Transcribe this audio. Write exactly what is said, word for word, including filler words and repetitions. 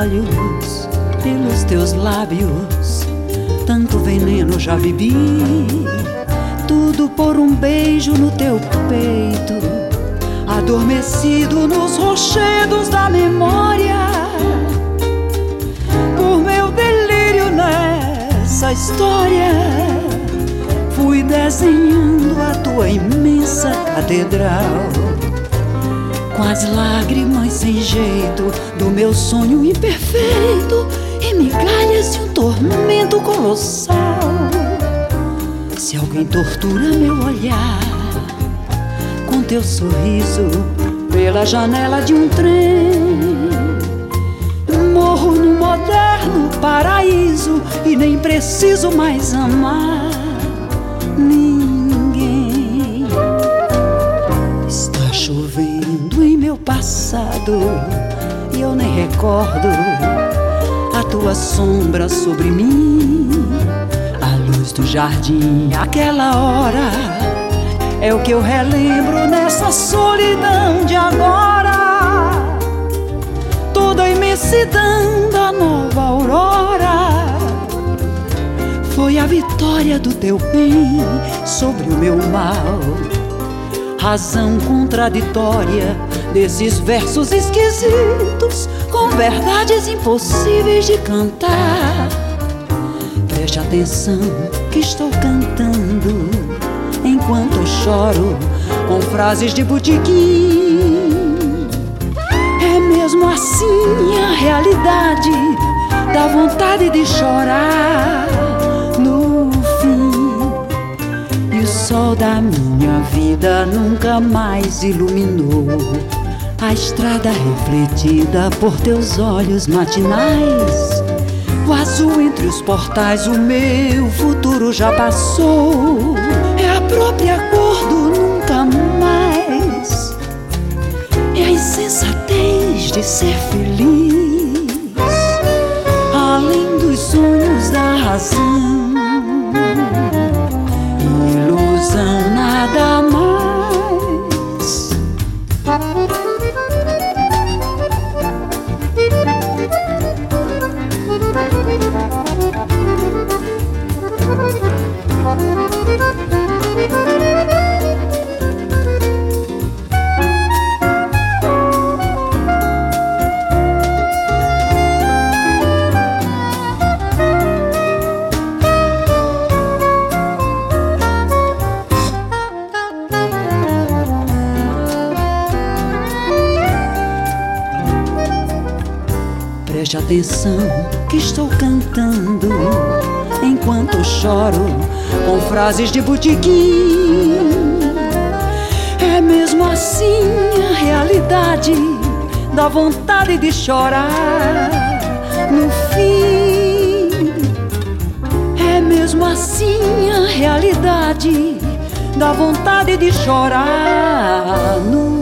olhos, pelos teus lábios, tanto veneno já bebi. Tudo por um beijo no teu peito, adormecido nos rochedos da memória. Por meu delírio nessa história, fui desenhando a tua imensa catedral, com as lágrimas sem jeito do meu sonho imperfeito e migalhas de um tormento colossal. Se alguém tortura meu olhar com teu sorriso pela janela de um trem, morro num moderno paraíso e nem preciso mais amar ninguém. Está chovendo em meu passado e eu nem recordo a tua sombra sobre mim. A luz do jardim, aquela hora, é o que eu relembro nessa solidão de agora. Toda a imensidão da nova aurora foi a vitória do teu bem sobre o meu mal. Razão contraditória desses versos esquisitos, com verdades impossíveis de cantar. Preste atenção que estou cantando enquanto eu choro com frases de botequim. É mesmo assim a realidade, dá vontade de chorar no fim. E o sol da minha vida nunca mais iluminou a estrada refletida por teus olhos matinais. O azul entre os portais, o meu futuro já passou. É a própria cor do nunca mais. É a insensatez de ser feliz, além dos sonhos da razão. Ilusão nada mais. Preste atenção que estou cantando enquanto eu choro com frases de botequim. É mesmo assim a realidade, dá vontade de chorar no fim. É mesmo assim a realidade, dá vontade de chorar no